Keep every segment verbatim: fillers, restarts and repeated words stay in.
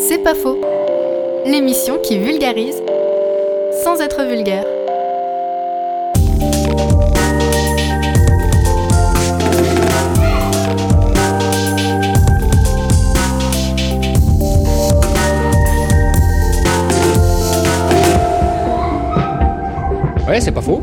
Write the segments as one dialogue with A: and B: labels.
A: C'est pas faux. L'émission qui vulgarise sans être vulgaire.
B: Ouais, c'est pas faux.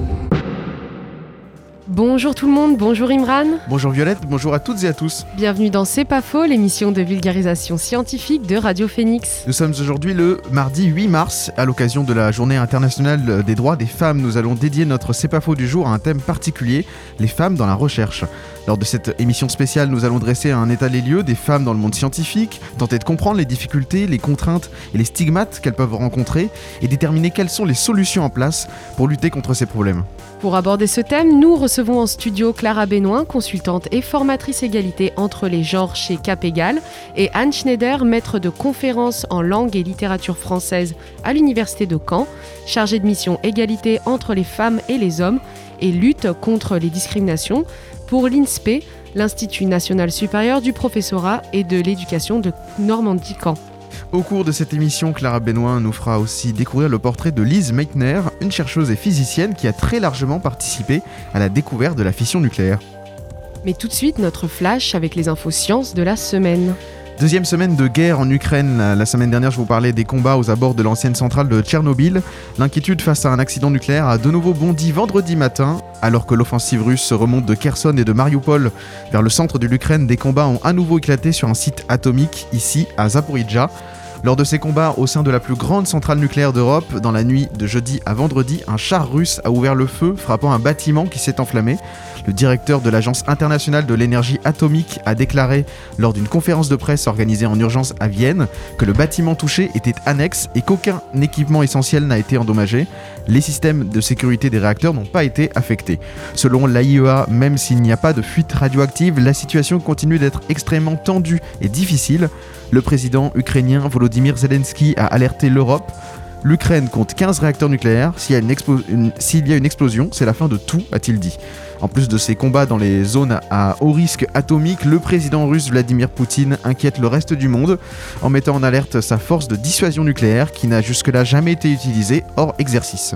C: Bonjour tout le monde, bonjour Imran.
D: Bonjour Violette, bonjour à toutes et à tous.
C: Bienvenue dans C'est pas faux, l'émission de vulgarisation scientifique de Radio Phoenix.
D: Nous sommes aujourd'hui le mardi huit mars, à l'occasion de la Journée internationale des droits des femmes. Nous allons dédier notre C'est pas faux du jour à un thème particulier, les femmes dans la recherche. Lors de cette émission spéciale, nous allons dresser un état des lieux des femmes dans le monde scientifique, tenter de comprendre les difficultés, les contraintes et les stigmates qu'elles peuvent rencontrer et déterminer quelles sont les solutions en place pour lutter contre ces problèmes.
C: Pour aborder ce thème, nous recevons en studio Clara Benoin, consultante et formatrice égalité entre les genres chez Capégal, et Anne Schneider, maître de conférences en langue et littérature française à l'université de Caen, chargée de mission égalité entre les femmes et les hommes et lutte contre les discriminations pour l'I N S P E, l'Institut national supérieur du professorat et de l'éducation de Normandie-Caen.
D: Au cours de cette émission, Clara Benoin nous fera aussi découvrir le portrait de Lise Meitner, une chercheuse et physicienne qui a très largement participé à la découverte de la fission nucléaire.
C: Mais tout de suite, notre flash avec les infos sciences de la semaine.
D: Deuxième semaine de guerre en Ukraine. La semaine dernière, je vous parlais des combats aux abords de l'ancienne centrale de Tchernobyl. L'inquiétude face à un accident nucléaire a de nouveau bondi vendredi matin. Alors que l'offensive russe remonte de Kherson et de Mariupol vers le centre de l'Ukraine, des combats ont à nouveau éclaté sur un site atomique, ici à Zaporijjia. Lors de ces combats au sein de la plus grande centrale nucléaire d'Europe, dans la nuit de jeudi à vendredi, un char russe a ouvert le feu, frappant un bâtiment qui s'est enflammé. Le directeur de l'Agence internationale de l'énergie atomique a déclaré lors d'une conférence de presse organisée en urgence à Vienne que le bâtiment touché était annexe et qu'aucun équipement essentiel n'a été endommagé. Les systèmes de sécurité des réacteurs n'ont pas été affectés. Selon l'A I E A, même s'il n'y a pas de fuite radioactive, la situation continue d'être extrêmement tendue et difficile. Le président ukrainien Volodymyr Zelensky a alerté l'Europe. L'Ukraine compte quinze réacteurs nucléaires. S'il y a une, explo- une, s'il y a une explosion, c'est la fin de tout, a-t-il dit. En plus de ces combats dans les zones à haut risque atomique, le président russe Vladimir Poutine inquiète le reste du monde en mettant en alerte sa force de dissuasion nucléaire qui n'a jusque-là jamais été utilisée hors exercice.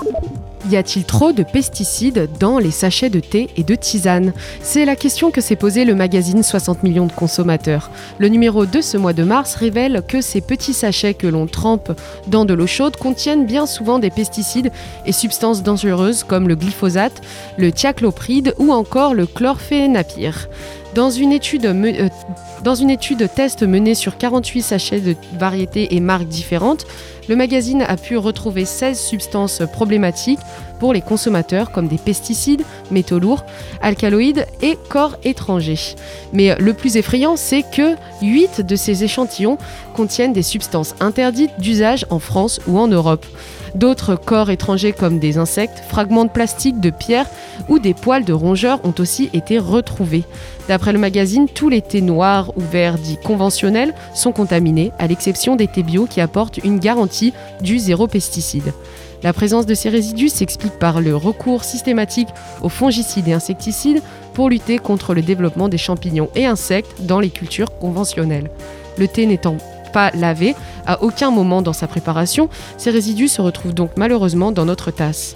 C: Y a-t-il trop de pesticides dans les sachets de thé et de tisane ? C'est la question que s'est posée le magazine soixante millions de consommateurs. Le numéro de ce mois de mars révèle que ces petits sachets que l'on trempe dans de l'eau chaude contiennent bien souvent des pesticides et substances dangereuses comme le glyphosate, le thiaclopride ou encore le chlorphénapyr. Dans une étude, me- euh, dans une étude test menée sur quarante-huit sachets de variétés et marques différentes, le magazine a pu retrouver seize substances problématiques pour les consommateurs comme des pesticides, métaux lourds, alcaloïdes et corps étrangers. Mais le plus effrayant, c'est que huit de ces échantillons contiennent des substances interdites d'usage en France ou en Europe. D'autres corps étrangers comme des insectes, fragments de plastique, de pierres ou des poils de rongeurs ont aussi été retrouvés. D'après le magazine, tous les thés noirs ou verts dits conventionnels sont contaminés, à l'exception des thés bio qui apportent une garantie du zéro pesticide. La présence de ces résidus s'explique par le recours systématique aux fongicides et insecticides pour lutter contre le développement des champignons et insectes dans les cultures conventionnelles. Le thé n'étant pas lavé à aucun moment dans sa préparation, ces résidus se retrouvent donc malheureusement dans notre tasse.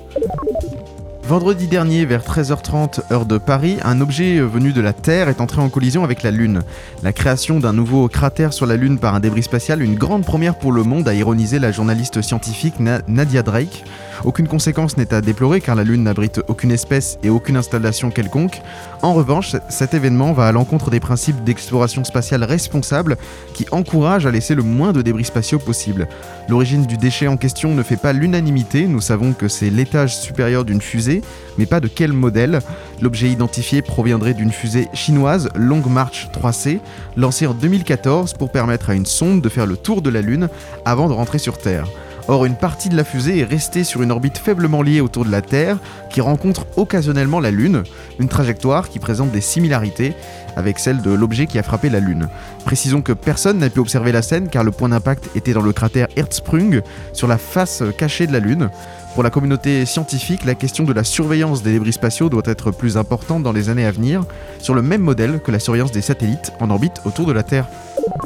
D: Vendredi dernier, vers treize heures trente, heure de Paris, un objet venu de la Terre est entré en collision avec la Lune. La création d'un nouveau cratère sur la Lune par un débris spatial, une grande première pour le monde, a ironisé la journaliste scientifique Na- Nadia Drake. Aucune conséquence n'est à déplorer car la Lune n'abrite aucune espèce et aucune installation quelconque. En revanche, cet événement va à l'encontre des principes d'exploration spatiale responsable qui encouragent à laisser le moins de débris spatiaux possible. L'origine du déchet en question ne fait pas l'unanimité. Nous savons que c'est l'étage supérieur d'une fusée, mais pas de quel modèle. L'objet identifié proviendrait d'une fusée chinoise Long March trois C, lancée en deux mille quatorze pour permettre à une sonde de faire le tour de la Lune avant de rentrer sur Terre. Or, une partie de la fusée est restée sur une orbite faiblement liée autour de la Terre, qui rencontre occasionnellement la Lune, une trajectoire qui présente des similarités avec celle de l'objet qui a frappé la Lune. Précisons que personne n'a pu observer la scène car le point d'impact était dans le cratère Hertzsprung, sur la face cachée de la Lune. Pour la communauté scientifique, la question de la surveillance des débris spatiaux doit être plus importante dans les années à venir, sur le même modèle que la surveillance des satellites en orbite autour de la Terre.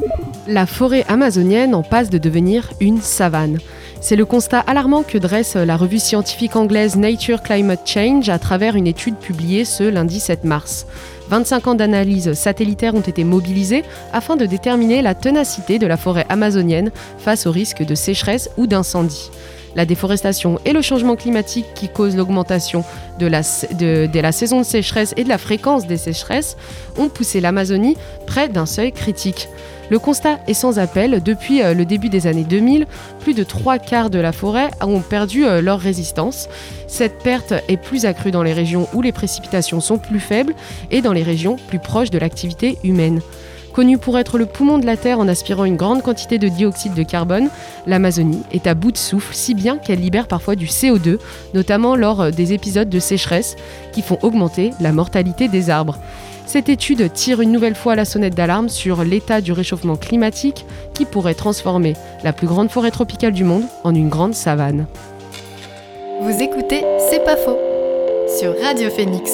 C: La forêt amazonienne en passe de devenir une savane. C'est le constat alarmant que dresse la revue scientifique anglaise Nature Climate Change à travers une étude publiée ce lundi sept mars. vingt-cinq ans d'analyses satellitaires ont été mobilisés afin de déterminer la ténacité de la forêt amazonienne face au risque de sécheresse ou d'incendie. La déforestation et le changement climatique qui causent l'augmentation de la, de, de la saison de sécheresse et de la fréquence des sécheresses ont poussé l'Amazonie près d'un seuil critique. Le constat est sans appel. Depuis le début des années deux mille, plus de trois quarts de la forêt ont perdu leur résistance. Cette perte est plus accrue dans les régions où les précipitations sont plus faibles et dans les régions plus proches de l'activité humaine. Connue pour être le poumon de la Terre en aspirant une grande quantité de dioxyde de carbone, l'Amazonie est à bout de souffle, si bien qu'elle libère parfois du C O deux, notamment lors des épisodes de sécheresse qui font augmenter la mortalité des arbres. Cette étude tire une nouvelle fois la sonnette d'alarme sur l'état du réchauffement climatique qui pourrait transformer la plus grande forêt tropicale du monde en une grande savane.
A: Vous écoutez C'est pas faux sur Radio Phoenix.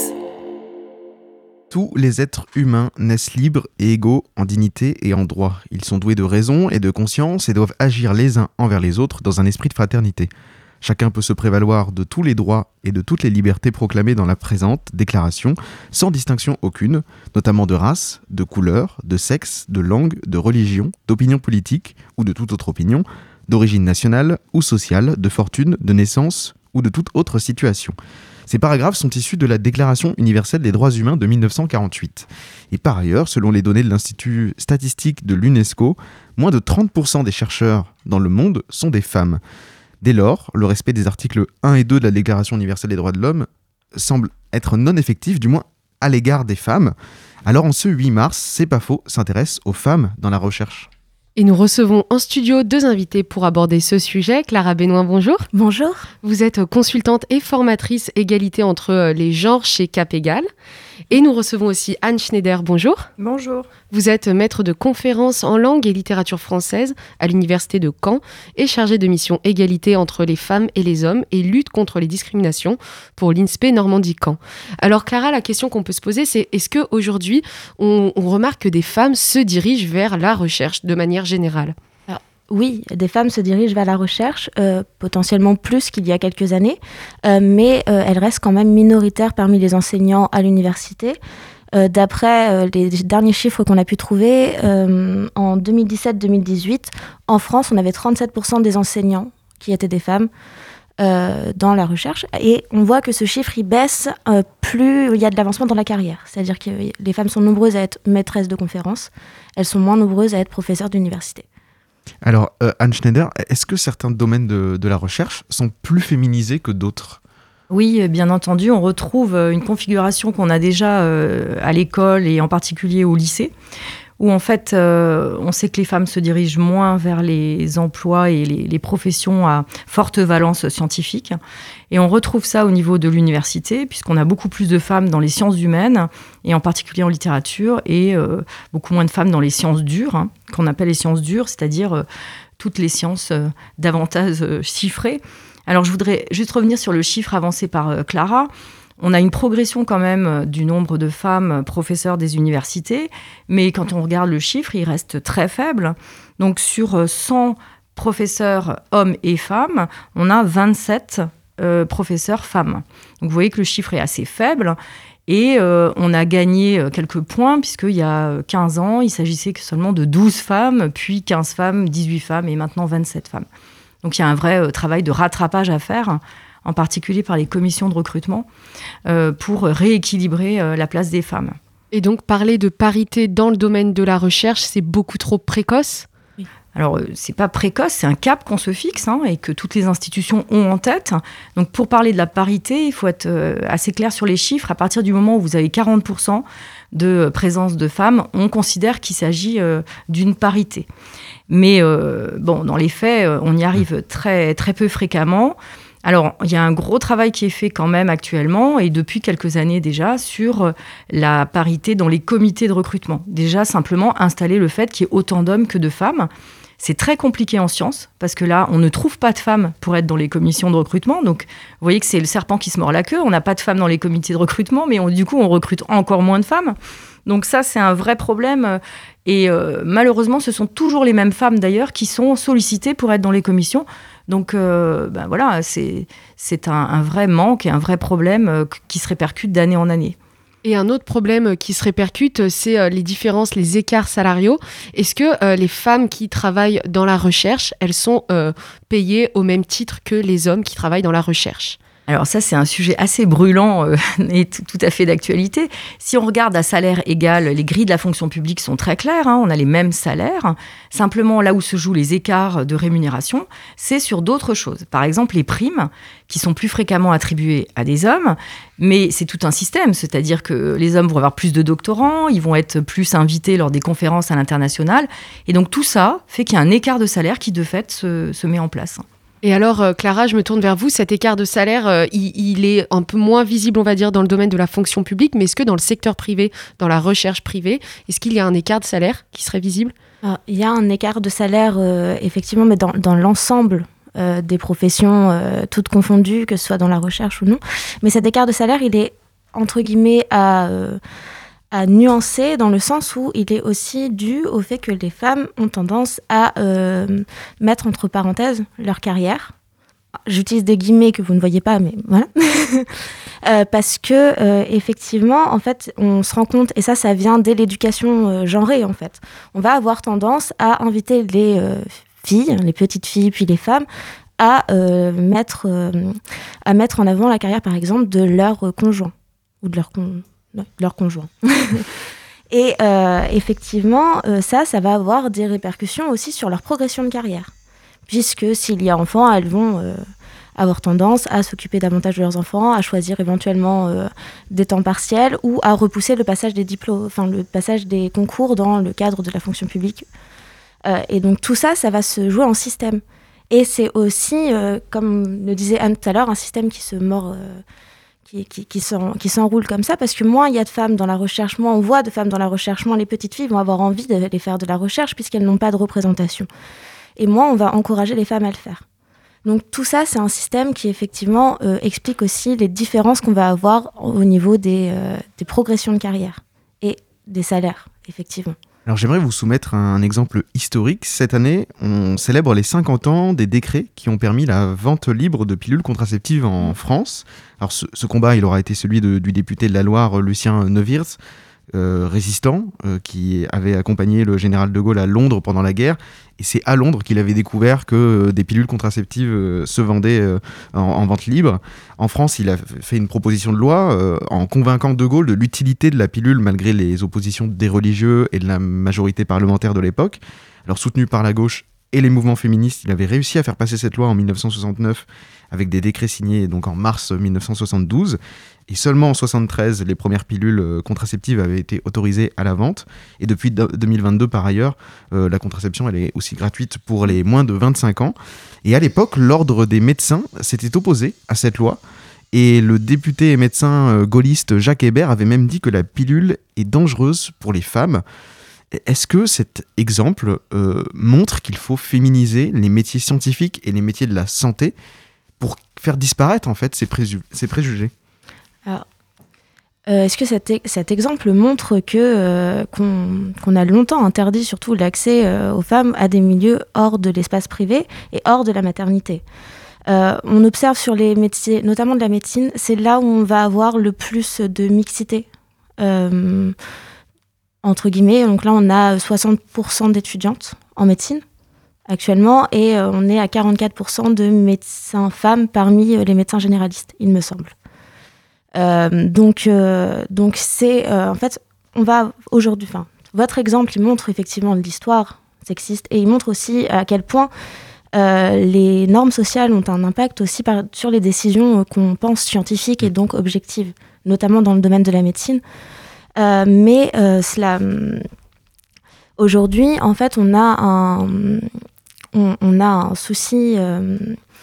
D: Tous les êtres humains naissent libres et égaux en dignité et en droit. Ils sont doués de raison et de conscience et doivent agir les uns envers les autres dans un esprit de fraternité. Chacun peut se prévaloir de tous les droits et de toutes les libertés proclamées dans la présente déclaration, sans distinction aucune, notamment de race, de couleur, de sexe, de langue, de religion, d'opinion politique ou de toute autre opinion, d'origine nationale ou sociale, de fortune, de naissance ou de toute autre situation. Ces paragraphes sont issus de la Déclaration universelle des droits humains de dix-neuf cent quarante-huit. Et par ailleurs, selon les données de l'Institut statistique de l'UNESCO, moins de trente pour cent des chercheurs dans le monde sont des femmes. Dès lors, le respect des articles un et deux de la Déclaration universelle des droits de l'homme semble être non effectif, du moins à l'égard des femmes. Alors en ce huit mars, C'est pas faux s'intéresse aux femmes dans la recherche.
C: Et nous recevons en studio deux invités pour aborder ce sujet. Clara Benoît, bonjour.
E: Bonjour.
C: Vous êtes consultante et formatrice égalité entre les genres chez Cap Égal. Et nous recevons aussi Anne Schneider, bonjour.
E: Bonjour.
C: Vous êtes maître de conférences en langue et littérature française à l'université de Caen et chargée de mission égalité entre les femmes et les hommes et lutte contre les discriminations pour l'INSPE Normandie-Caen. Alors Clara, la question qu'on peut se poser, c'est est-ce qu'aujourd'hui, on, on remarque que des femmes se dirigent vers la recherche de manière générale ?
E: Oui, des femmes se dirigent vers la recherche, euh, potentiellement plus qu'il y a quelques années, euh, mais euh, elles restent quand même minoritaires parmi les enseignants à l'université. Euh, d'après euh, les derniers chiffres qu'on a pu trouver, euh, en deux mille dix-sept deux mille dix-huit, en France, on avait trente-sept pour cent des enseignants qui étaient des femmes euh, dans la recherche. Et on voit que ce chiffre, il baisse euh, plus il y a de l'avancement dans la carrière. C'est-à-dire que les femmes sont nombreuses à être maîtresses de conférences, elles sont moins nombreuses à être professeurs d'université.
D: Alors, euh, Anne Schneider, est-ce que certains domaines de, de la recherche sont plus féminisés que d'autres ?
F: Oui, bien entendu, on retrouve une configuration qu'on a déjà euh, à l'école et en particulier au lycée, où en fait, euh, on sait que les femmes se dirigent moins vers les emplois et les, les professions à forte valence scientifique. Et on retrouve ça au niveau de l'université, puisqu'on a beaucoup plus de femmes dans les sciences humaines, et en particulier en littérature, et euh, beaucoup moins de femmes dans les sciences dures, hein, qu'on appelle les sciences dures, c'est-à-dire euh, toutes les sciences euh, davantage euh, chiffrées. Alors je voudrais juste revenir sur le chiffre avancé par euh, Clara. On a une progression quand même du nombre de femmes professeurs des universités, mais quand on regarde le chiffre, il reste très faible. Donc sur cent professeurs hommes et femmes, on a vingt-sept euh, professeurs femmes. Donc vous voyez que le chiffre est assez faible. Et euh, on a gagné quelques points, puisqu'il y a quinze ans, il s'agissait seulement de douze femmes, puis quinze femmes, dix-huit femmes et maintenant vingt-sept femmes. Donc il y a un vrai euh, travail de rattrapage à faire, en particulier par les commissions de recrutement, euh, pour rééquilibrer euh, la place des femmes.
C: Et donc, parler de parité dans le domaine de la recherche, c'est beaucoup trop précoce ?
F: Oui. Alors, euh, c'est pas précoce, c'est un cap qu'on se fixe, hein, et que toutes les institutions ont en tête. Donc, pour parler de la parité, il faut être euh, assez clair sur les chiffres. À partir du moment où vous avez quarante pour cent de présence de femmes, on considère qu'il s'agit euh, d'une parité. Mais, euh, bon, dans les faits, on y arrive très, très peu fréquemment. Alors, il y a un gros travail qui est fait quand même actuellement, et depuis quelques années déjà, sur la parité dans les comités de recrutement. Déjà, simplement installer le fait qu'il y ait autant d'hommes que de femmes. C'est très compliqué en sciences, parce que là, on ne trouve pas de femmes pour être dans les commissions de recrutement. Donc, vous voyez que c'est le serpent qui se mord la queue. On n'a pas de femmes dans les comités de recrutement, mais on, du coup, on recrute encore moins de femmes. Donc ça, c'est un vrai problème. Et euh, malheureusement, ce sont toujours les mêmes femmes, d'ailleurs, qui sont sollicitées pour être dans les commissions. Donc, euh, ben voilà, c'est, c'est un, un vrai manque et un vrai problème euh, qui se répercute d'année en année.
C: Et un autre problème qui se répercute, c'est euh, les différences, les écarts salariaux. Est-ce que euh, les femmes qui travaillent dans la recherche, elles sont euh, payées au même titre que les hommes qui travaillent dans la recherche ?
F: Alors ça, c'est un sujet assez brûlant euh, et tout, tout à fait d'actualité. Si on regarde à salaire égal, les grilles de la fonction publique sont très claires, hein, on a les mêmes salaires. Simplement, là où se jouent les écarts de rémunération, c'est sur d'autres choses. Par exemple, les primes, qui sont plus fréquemment attribuées à des hommes, mais c'est tout un système, c'est-à-dire que les hommes vont avoir plus de doctorants, ils vont être plus invités lors des conférences à l'international, et donc tout ça fait qu'il y a un écart de salaire qui, de fait, se, se met en place.
C: Et alors, euh, Clara, je me tourne vers vous. Cet écart de salaire, euh, il, il est un peu moins visible, on va dire, dans le domaine de la fonction publique, mais est-ce que dans le secteur privé, dans la recherche privée, est-ce qu'il y a un écart de salaire qui serait visible ?
E: Alors, il y a un écart de salaire, euh, effectivement, mais dans, dans l'ensemble euh, des professions, euh, toutes confondues, que ce soit dans la recherche ou non. Mais cet écart de salaire, il est, entre guillemets, à... Euh, à nuancer dans le sens où il est aussi dû au fait que les femmes ont tendance à euh, mettre entre parenthèses leur carrière. J'utilise des guillemets que vous ne voyez pas, mais voilà. euh, parce que, euh, effectivement, en fait, on se rend compte, et ça, ça vient dès l'éducation euh, genrée, en fait. On va avoir tendance à inviter les euh, filles, les petites filles, puis les femmes, à, euh, mettre, euh, à mettre en avant la carrière, par exemple, de leur conjoint ou de leur conjoint. leur conjoint. Et euh, effectivement, euh, ça, ça va avoir des répercussions aussi sur leur progression de carrière. Puisque s'il y a enfants, elles vont euh, avoir tendance à s'occuper davantage de leurs enfants, à choisir éventuellement euh, des temps partiels ou à repousser le passage des diplômes, enfin le passage des concours dans le cadre de la fonction publique. Euh, et donc tout ça, ça va se jouer en système. Et c'est aussi, euh, comme le disait Anne tout à l'heure, un système qui se mord... Euh, Qui, qui, qui, s'en, qui s'enroule comme ça, parce que moins il y a de femmes dans la recherche, moins on voit de femmes dans la recherche, moins les petites filles vont avoir envie d'aller faire de la recherche puisqu'elles n'ont pas de représentation. Et moins on va encourager les femmes à le faire. Donc tout ça, c'est un système qui effectivement euh, explique aussi les différences qu'on va avoir au niveau des, euh, des progressions de carrière et des salaires, effectivement.
D: Alors j'aimerais vous soumettre un exemple historique. Cette année, on célèbre les cinquante ans des décrets qui ont permis la vente libre de pilules contraceptives en France. Alors ce, ce combat, il aura été celui de, du député de la Loire, Lucien Neuwirth, euh, résistant, euh, qui avait accompagné le général de Gaulle à Londres pendant la guerre. Et c'est à Londres qu'il avait découvert que euh, des pilules contraceptives euh, se vendaient euh, en, en vente libre. En France, il a fait une proposition de loi euh, en convainquant de Gaulle de l'utilité de la pilule malgré les oppositions des religieux et de la majorité parlementaire de l'époque. Alors soutenu par la gauche et les mouvements féministes, il avait réussi à faire passer cette loi en dix-neuf cent soixante-neuf avec des décrets signés donc en mars dix-neuf cent soixante-douze. Et seulement en soixante-treize, les premières pilules contraceptives avaient été autorisées à la vente. Et depuis deux mille vingt-deux, par ailleurs, euh, la contraception elle est aussi gratuite pour les moins de vingt-cinq ans. Et à l'époque, l'ordre des médecins s'était opposé à cette loi. Et le député et médecin euh, gaulliste Jacques Hébert avait même dit que la pilule est dangereuse pour les femmes. Est-ce que cet exemple euh, montre qu'il faut féminiser les métiers scientifiques et les métiers de la santé pour faire disparaître en fait ces, préju- ces préjugés ?
E: Alors, euh, est-ce que cet, e- cet exemple montre que, euh, qu'on, qu'on a longtemps interdit surtout l'accès euh, aux femmes à des milieux hors de l'espace privé et hors de la maternité ? euh, On observe sur les métiers, notamment de la médecine, c'est là où on va avoir le plus de mixité. Euh, entre guillemets, donc là on a soixante pour cent d'étudiantes en médecine actuellement et euh, on est à quarante-quatre pour cent de médecins femmes parmi euh, les médecins généralistes, il me semble. Euh, donc, euh, donc c'est euh, en fait, on va aujourd'hui, enfin, votre exemple, il montre effectivement l'histoire sexiste et il montre aussi à quel point euh, les normes sociales ont un impact aussi par, sur les décisions euh, qu'on pense scientifiques et donc objectives, notamment dans le domaine de la médecine. Euh, mais euh, cela, aujourd'hui, en fait, on a un, on, on a un souci. Euh,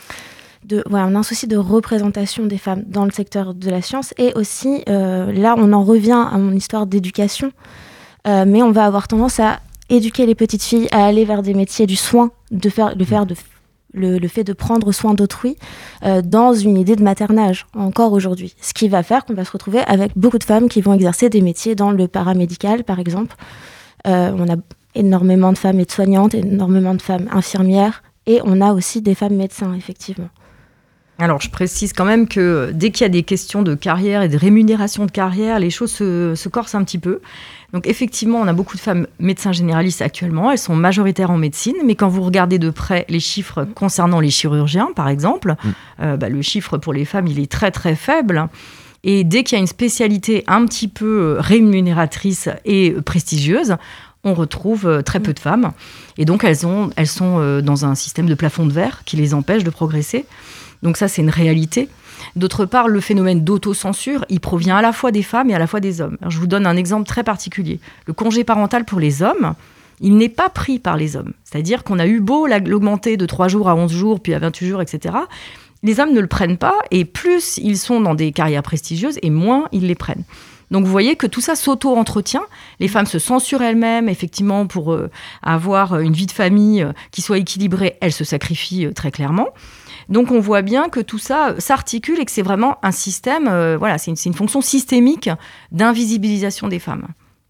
E: De, voilà, on a un souci de représentation des femmes dans le secteur de la science et aussi, euh, là, on en revient à mon histoire d'éducation, euh, mais on va avoir tendance à éduquer les petites filles à aller vers des métiers du soin, de faire, de faire de, le, le fait de prendre soin d'autrui euh, dans une idée de maternage, encore aujourd'hui. Ce qui va faire qu'on va se retrouver avec beaucoup de femmes qui vont exercer des métiers dans le paramédical, par exemple. Euh, on a énormément de femmes aides-soignantes, énormément de femmes infirmières, et on a aussi des femmes médecins, effectivement.
F: Alors, je précise quand même que dès qu'il y a des questions de carrière et de rémunération de carrière, les choses se, se corsent un petit peu. Donc, effectivement, on a beaucoup de femmes médecins généralistes actuellement. Elles sont majoritaires en médecine. Mais quand vous regardez de près les chiffres concernant les chirurgiens, par exemple, mmh. euh, bah, le chiffre pour les femmes, il est très, très faible. Et dès qu'il y a une spécialité un petit peu rémunératrice et prestigieuse, on retrouve très peu de femmes. Et donc, elles, ont, elles sont dans un système de plafond de verre qui les empêche de progresser. Donc ça, c'est une réalité. D'autre part, le phénomène d'autocensure, il provient à la fois des femmes et à la fois des hommes. Alors, je vous donne un exemple très particulier. Le congé parental pour les hommes, il n'est pas pris par les hommes. C'est-à-dire qu'on a eu beau l'augmenter de trois jours à onze jours, puis à vingt-huit jours, et cetera. Les hommes ne le prennent pas, et plus ils sont dans des carrières prestigieuses, et moins ils les prennent. Donc vous voyez que tout ça s'auto-entretient. Les femmes se censurent elles-mêmes, effectivement, pour euh, avoir une vie de famille euh, qui soit équilibrée. Elles se sacrifient euh, très clairement. Donc on voit bien que tout ça s'articule et que c'est vraiment un système, euh, voilà, c'est une, c'est une fonction systémique d'invisibilisation des femmes.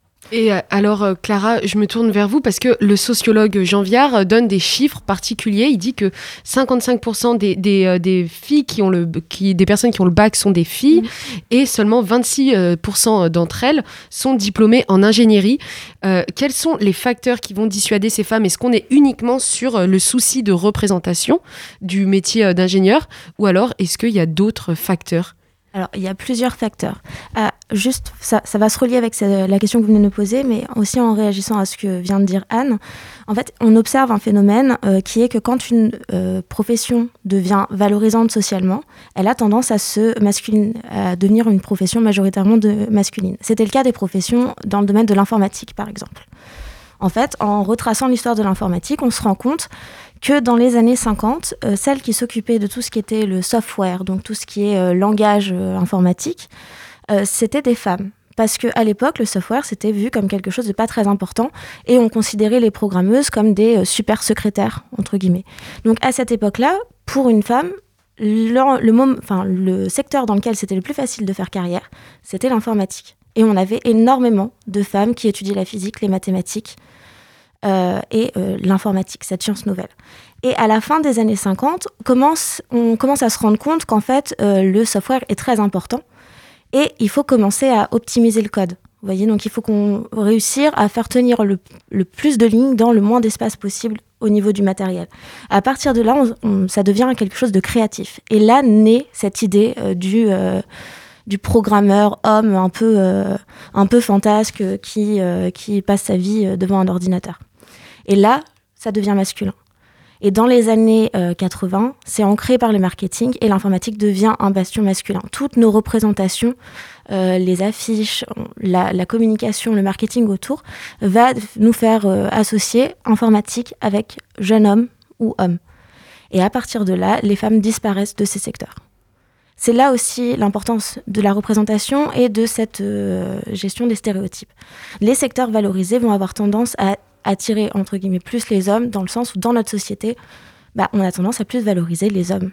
C: Et alors, Clara, je me tourne vers vous parce que le sociologue Jean Viard donne des chiffres particuliers. Il dit que cinquante-cinq pour cent des, des, des filles qui ont le, qui, des personnes qui ont le bac sont des filles, mmh. et seulement vingt-six pour cent d'entre elles sont diplômées en ingénierie. Euh, quels sont les facteurs qui vont dissuader ces femmes ? Est-ce qu'on est uniquement sur le souci de représentation du métier d'ingénieur, ou alors est-ce qu'il y a d'autres facteurs ?
E: Alors, il y a plusieurs facteurs. Euh, juste, ça, ça va se relier avec cette, la question que vous venez de nous poser, mais aussi en réagissant à ce que vient de dire Anne. En fait, on observe un phénomène euh, qui est que quand une euh, profession devient valorisante socialement, elle a tendance à se masculine, à devenir une profession majoritairement de masculine. C'était le cas des professions dans le domaine de l'informatique, par exemple. En fait, en retraçant l'histoire de l'informatique, on se rend compte que dans les années cinquante, euh, celles qui s'occupaient de tout ce qui était le software, donc tout ce qui est euh, langage euh, informatique, euh, c'était des femmes. Parce qu'à l'époque, le software, c'était vu comme quelque chose de pas très important et on considérait les programmeuses comme des euh, super secrétaires, entre guillemets. Donc à cette époque-là, pour une femme, le, le, mom- enfin, le secteur dans lequel c'était le plus facile de faire carrière, c'était l'informatique. Et on avait énormément de femmes qui étudiaient la physique, les mathématiques, Euh, et euh, l'informatique, cette science nouvelle. Et à la fin des années cinquante, commence, on commence à se rendre compte qu'en fait, euh, le software est très important et il faut commencer à optimiser le code. Vous voyez, donc il faut qu'on réussisse à faire tenir le, le plus de lignes dans le moins d'espace possible au niveau du matériel. À partir de là, on, on, ça devient quelque chose de créatif. Et là naît cette idée euh, du... Euh, du programmeur homme un peu, euh, un peu fantasque qui, euh, qui passe sa vie devant un ordinateur. Et là, ça devient masculin. Et dans les années euh, quatre-vingts, c'est ancré par le marketing et l'informatique devient un bastion masculin. Toutes nos représentations, euh, les affiches, la, la communication, le marketing autour, va nous faire euh, associer informatique avec jeune homme ou homme. Et à partir de là, les femmes disparaissent de ces secteurs. C'est là aussi l'importance de la représentation et de cette euh, gestion des stéréotypes. Les secteurs valorisés vont avoir tendance à attirer, entre guillemets, plus les hommes, dans le sens où dans notre société, bah, on a tendance à plus valoriser les hommes.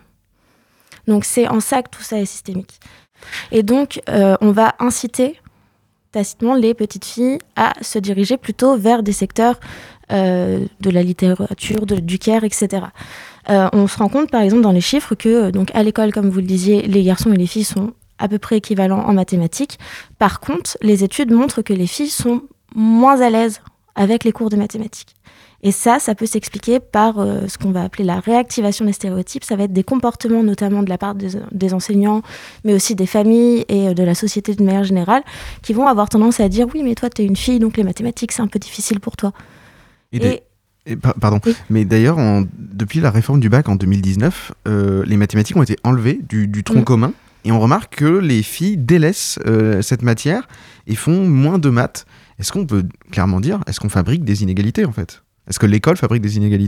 E: Donc c'est en ça que tout ça est systémique. Et donc, euh, on va inciter tacitement les petites filles à se diriger plutôt vers des secteurs euh, de la littérature, de, du care, et cetera. Euh, on se rend compte, par exemple, dans les chiffres que, donc, à l'école, comme vous le disiez, les garçons et les filles sont à peu près équivalents en mathématiques. Par contre, les études montrent que les filles sont moins à l'aise avec les cours de mathématiques. Et ça, ça peut s'expliquer par euh, ce qu'on va appeler la réactivation des stéréotypes. Ça va être des comportements, notamment de la part des, des enseignants, mais aussi des familles et de la société d'une manière générale, qui vont avoir tendance à dire « Oui, mais toi, t'es une fille, donc les mathématiques, c'est un peu difficile pour toi. »
D: Et, et... Et, pardon, oui. Mais d'ailleurs, en, depuis la réforme du bac en deux mille dix-neuf, euh, les mathématiques ont été enlevées du, du tronc mmh. commun, et on remarque que les filles délaissent euh, cette matière et font moins de maths. Est-ce qu'on peut clairement dire, est-ce qu'on fabrique des inégalités en fait ? Est-ce que l'école fabrique des inégalités ?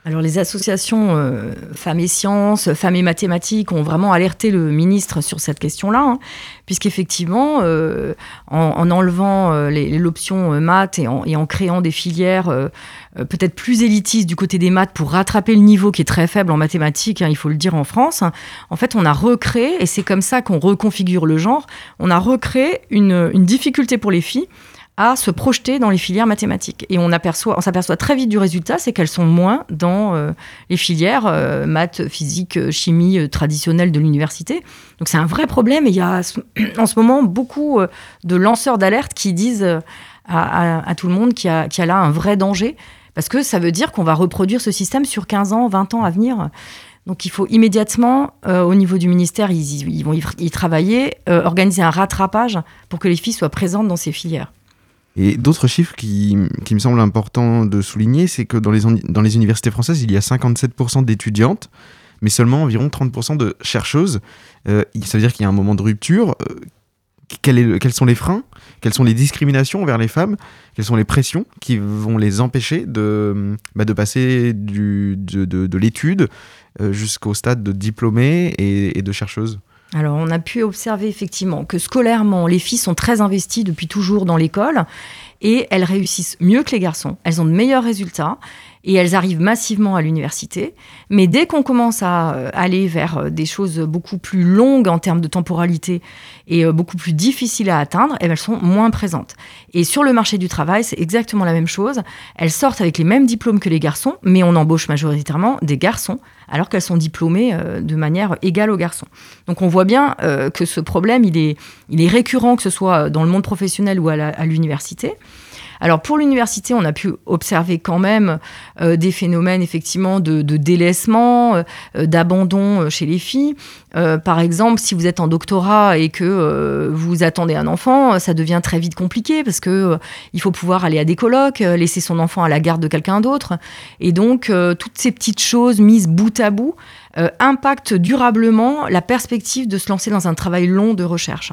F: Alors les associations euh, Femmes et Sciences, Femmes et Mathématiques ont vraiment alerté le ministre sur cette question-là, hein, puisqu'effectivement, euh, en, en enlevant euh, les, l'option euh, maths et en, et en créant des filières euh, euh, peut-être plus élitistes du côté des maths pour rattraper le niveau qui est très faible en mathématiques, hein, il faut le dire en France, hein, en fait on a recréé, et c'est comme ça qu'on reconfigure le genre, on a recréé une, une difficulté pour les filles à se projeter dans les filières mathématiques. Et on, aperçoit, on s'aperçoit très vite du résultat, c'est qu'elles sont moins dans euh, les filières euh, maths, physique, chimie euh, traditionnelles de l'université. Donc c'est un vrai problème. Et il y a en ce moment beaucoup euh, de lanceurs d'alerte qui disent euh, à, à, à tout le monde qu'il y a, qu'il y a là un vrai danger, parce que ça veut dire qu'on va reproduire ce système sur quinze ans, vingt ans à venir. Donc il faut immédiatement, euh, au niveau du ministère, ils, ils vont y, y travailler, euh, organiser un rattrapage pour que les filles soient présentes dans ces filières.
D: Et d'autres chiffres qui, qui me semblent importants de souligner, c'est que dans les, dans les universités françaises, il y a cinquante-sept pour cent d'étudiantes, mais seulement environ trente pour cent de chercheuses. Euh, ça veut dire qu'il y a un moment de rupture. Euh, quel est le, quels sont les freins ? Quelles sont les discriminations envers les femmes ? Quelles sont les pressions qui vont les empêcher de, bah, de passer du, de, de, de l'étude euh, jusqu'au stade de diplômée et, et de chercheuse ?
F: Alors, on a pu observer effectivement que scolairement, les filles sont très investies depuis toujours dans l'école et elles réussissent mieux que les garçons. Elles ont de meilleurs résultats et elles arrivent massivement à l'université. Mais dès qu'on commence à aller vers des choses beaucoup plus longues en termes de temporalité et beaucoup plus difficiles à atteindre, elles sont moins présentes. Et sur le marché du travail, c'est exactement la même chose. Elles sortent avec les mêmes diplômes que les garçons, mais on embauche majoritairement des garçons alors qu'elles sont diplômées de manière égale aux garçons. Donc on voit bien euh, que ce problème, il est, il est récurrent, que ce soit dans le monde professionnel ou à, la, à l'université. Alors pour l'université, on a pu observer quand même euh, des phénomènes effectivement de, de délaissement, euh, d'abandon chez les filles. Euh, par exemple, si vous êtes en doctorat et que euh, vous attendez un enfant, ça devient très vite compliqué parce que euh, il faut pouvoir aller à des colloques, euh, laisser son enfant à la garde de quelqu'un d'autre. Et donc, euh, toutes ces petites choses mises bout à bout euh, impactent durablement la perspective de se lancer dans un travail long de recherche.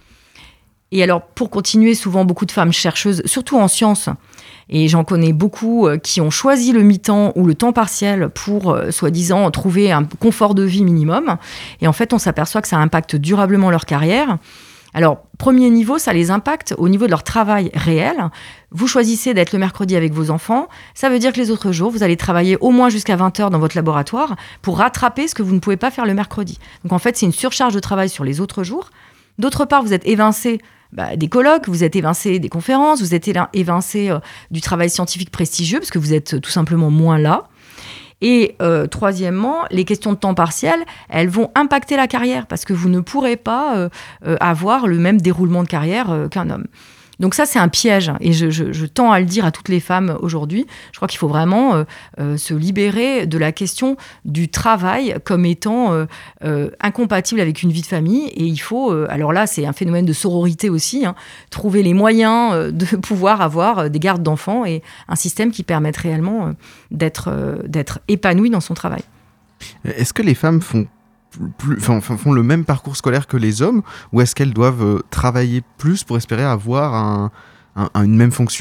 F: Et alors, pour continuer, souvent beaucoup de femmes chercheuses, surtout en sciences, et j'en connais beaucoup, euh, qui ont choisi le mi-temps ou le temps partiel pour, euh, soi-disant, trouver un confort de vie minimum. Et en fait, on s'aperçoit que ça impacte durablement leur carrière. Alors, premier niveau, ça les impacte au niveau de leur travail réel. Vous choisissez d'être le mercredi avec vos enfants. Ça veut dire que les autres jours, vous allez travailler au moins jusqu'à vingt heures dans votre laboratoire pour rattraper ce que vous ne pouvez pas faire le mercredi. Donc, en fait, c'est une surcharge de travail sur les autres jours. D'autre part, vous êtes évincé Bah, des colloques, vous êtes évincé des conférences, vous êtes évincé euh, du travail scientifique prestigieux parce que vous êtes tout simplement moins là. Et euh, troisièmement, les questions de temps partiel, elles vont impacter la carrière parce que vous ne pourrez pas euh, euh, avoir le même déroulement de carrière euh, qu'un homme. Donc ça, c'est un piège et je, je, je tends à le dire à toutes les femmes aujourd'hui. Je crois qu'il faut vraiment euh, euh, se libérer de la question du travail comme étant euh, euh, incompatible avec une vie de famille. Et il faut, euh, alors là, c'est un phénomène de sororité aussi, hein, trouver les moyens euh, de pouvoir avoir des gardes d'enfants et un système qui permette réellement euh, d'être, euh, d'être épanoui dans son travail.
D: Est-ce que les femmes font Plus, enfin, font le même parcours scolaire que les hommes ou est-ce qu'elles doivent euh, travailler plus pour espérer avoir un, un, une même fonction ?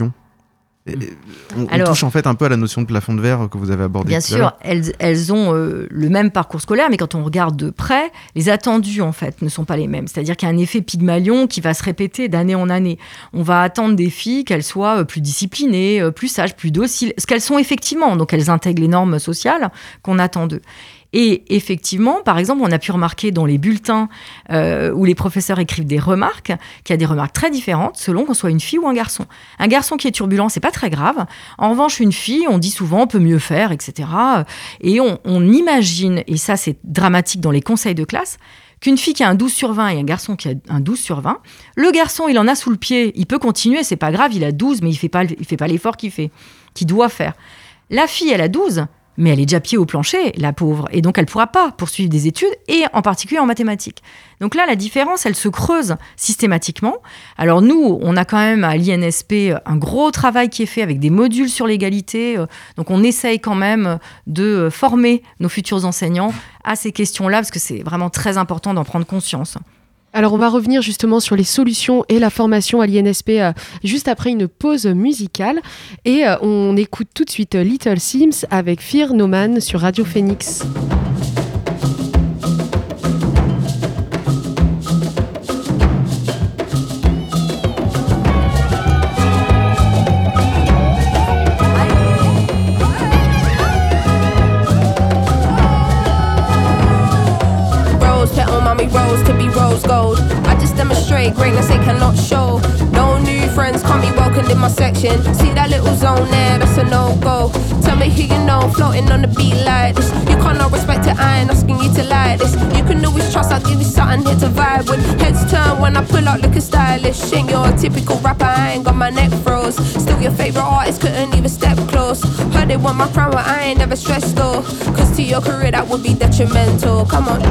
D: on,
F: Alors,
D: on touche en fait un peu à la notion de plafond de verre que vous avez abordé
F: bien
D: tout
F: sûr,
D: à l'heure.
F: elles, elles ont euh, le même parcours scolaire, mais quand on regarde de près, les attendus en fait ne sont pas les mêmes. C'est-à-dire qu'il y a un effet Pygmalion qui va se répéter d'année en année. On va attendre des filles qu'elles soient plus disciplinées, plus sages, plus dociles, ce qu'elles sont effectivement. Donc elles intègrent les normes sociales qu'on attend d'eux. Et effectivement, par exemple, on a pu remarquer dans les bulletins euh, où les professeurs écrivent des remarques, qu'il y a des remarques très différentes selon qu'on soit une fille ou un garçon. Un garçon qui est turbulent, c'est pas très grave. En revanche, une fille, on dit souvent, on peut mieux faire, et cetera. Et on, on imagine, et ça c'est dramatique dans les conseils de classe, qu'une fille qui a un douze sur vingt et un garçon qui a un douze sur vingt, le garçon, il en a sous le pied, il peut continuer, c'est pas grave, il a douze, mais il fait pas, il fait pas l'effort qu'il fait, qu'il doit faire. La fille, elle a douze, mais elle est déjà pied au plancher, la pauvre, et donc elle ne pourra pas poursuivre des études, et en particulier en mathématiques. Donc là, la différence, elle se creuse systématiquement. Alors nous, on a quand même à l'I N S P un gros travail qui est fait avec des modules sur l'égalité, donc on essaye quand même de former nos futurs enseignants à ces questions-là, parce que c'est vraiment très important d'en prendre conscience.
C: Alors on va revenir justement sur les solutions et la formation à l'I N S P euh, juste après une pause musicale et euh, on écoute tout de suite euh, Little Sims avec Fear No Man sur Radio Phoenix.
G: Rose to be rose gold. I just demonstrate greatness they cannot show. No new friends can't be welcomed in my section. See that little zone there, that's a no-go. Tell me who you know, floating on the beat like this. You can't not respect it, I ain't asking you to like this. You can always trust, I'll give you something here to vibe with. Heads turn when I pull out looking stylish. Ain't your typical rapper, I ain't got my neck froze. Still your favourite artist, couldn't even step close. Heard they want my crown, but I ain't never stressed though. Cause to your career that would be detrimental. Come on.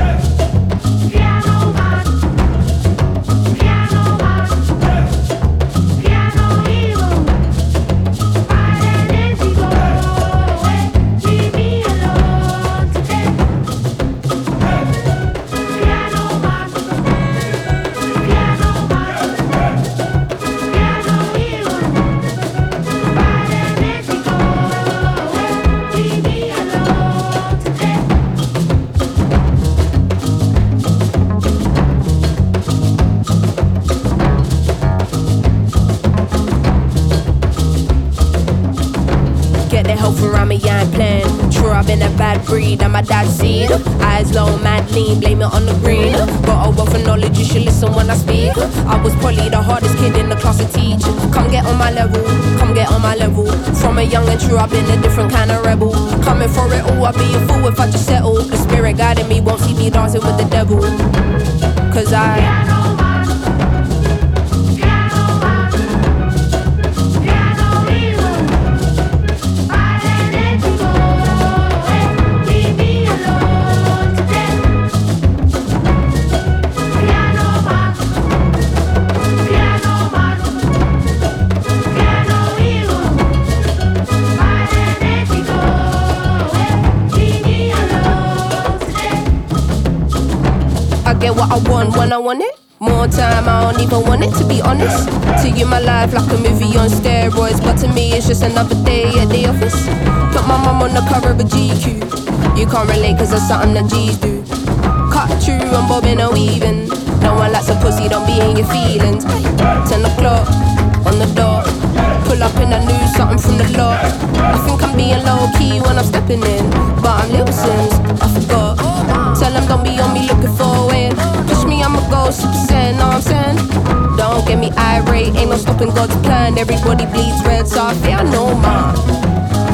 G: Breed, I'm my dad's seed. Eyes low, mad lean, blame it on the green. Got a wealth of knowledge, you should listen when I speak. I was probably the hardest kid in the class to teach. Come get on my level, come get on my level. From a young and true, I've been a different kind of rebel. Coming for it all, I'd be a fool if I just settle. The spirit guiding me won't see me dancing with the devil. Cause I... Get what I want when I want it. More time, I don't even want it, to be honest. To you, my life like a movie on steroids, but to me, it's just another day at the office. Put my mum on the cover of G Q. You can't relate, cause that's something that G's do. Cut through, I'm bobbing and weaving. No one likes a pussy, don't be in your feelings. Ten o'clock, on the dot. Pull up in that new something from the lot. I think I'm being low-key when I'm stepping in, but I'm Lil Sims, I forgot. Tell them don't be on me looking for a win. Push me, I'ma go super saiyan, know what I'm saying? Don't get me irate, ain't no stopping God's plan. Everybody bleeds red, so I fear no man.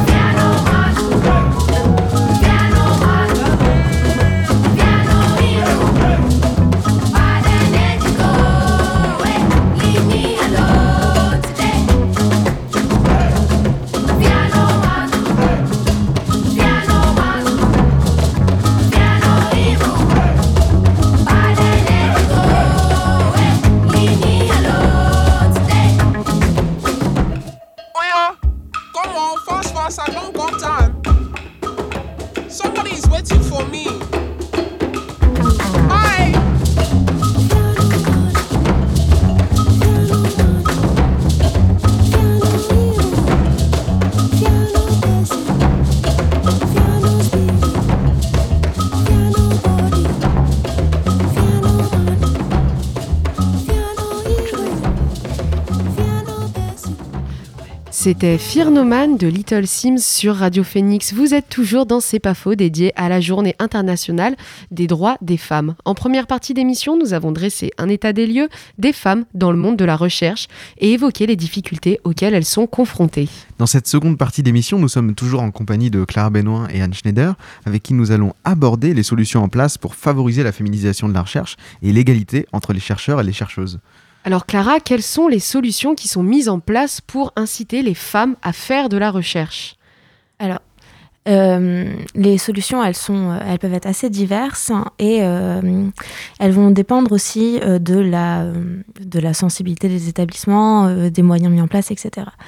C: C'était Fear No Man de Little Sims sur Radio Phoenix. Vous êtes toujours dans C'est pas faux, dédié à la Journée internationale des droits des femmes. En première partie d'émission, nous avons dressé un état des lieux des femmes dans le monde de la recherche et évoqué les difficultés auxquelles elles sont confrontées.
D: Dans cette seconde partie d'émission, nous sommes toujours en compagnie de Clara Benoît et Anne Schneider, avec qui nous allons aborder les solutions en place pour favoriser la féminisation de la recherche et l'égalité entre les chercheurs et les chercheuses.
C: Alors Clara, quelles sont les solutions qui sont mises en place pour inciter les femmes à faire de la recherche ?
E: Alors, euh, les solutions, elles, sont, elles peuvent être assez diverses et euh, elles vont dépendre aussi euh, de, la, de la sensibilité des établissements, euh, des moyens mis en place, et cetera.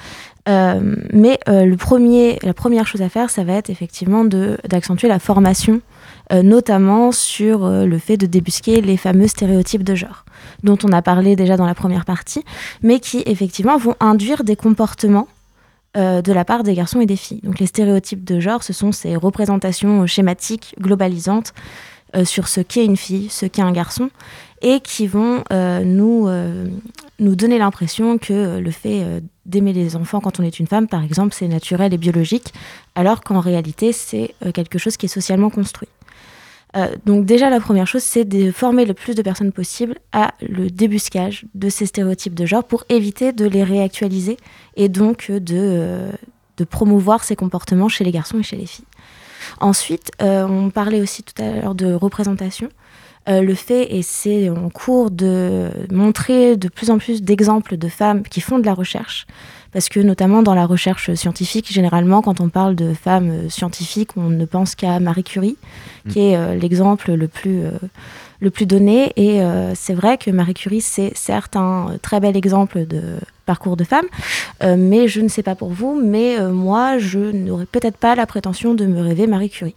E: Euh, mais euh, le premier, la première chose à faire, ça va être effectivement de, d'accentuer la formation, euh, notamment sur euh, le fait de débusquer les fameux stéréotypes de genre, dont on a parlé déjà dans la première partie, mais qui effectivement vont induire des comportements euh, de la part des garçons et des filles. Donc les stéréotypes de genre, ce sont ces représentations schématiques, globalisantes, euh, sur ce qu'est une fille, ce qu'est un garçon, et qui vont euh, nous, euh, nous donner l'impression que le fait euh, d'aimer les enfants quand on est une femme, par exemple, c'est naturel et biologique, alors qu'en réalité, c'est euh, quelque chose qui est socialement construit. Euh, donc déjà, la première chose, c'est de former le plus de personnes possible à le débusquage de ces stéréotypes de genre pour éviter de les réactualiser et donc de, euh, de promouvoir ces comportements chez les garçons et chez les filles. Ensuite, euh, on parlait aussi tout à l'heure de représentation. Euh, le fait, et c'est en cours, de montrer de plus en plus d'exemples de femmes qui font de la recherche, parce que notamment dans la recherche scientifique, généralement, quand on parle de femmes scientifiques, on ne pense qu'à Marie Curie, mmh. qui est euh, l'exemple le plus, euh, le plus donné. Et euh, c'est vrai que Marie Curie, c'est certes un très bel exemple de parcours de femme, euh, mais je ne sais pas pour vous, mais euh, moi, je n'aurais peut-être pas la prétention de me rêver Marie Curie.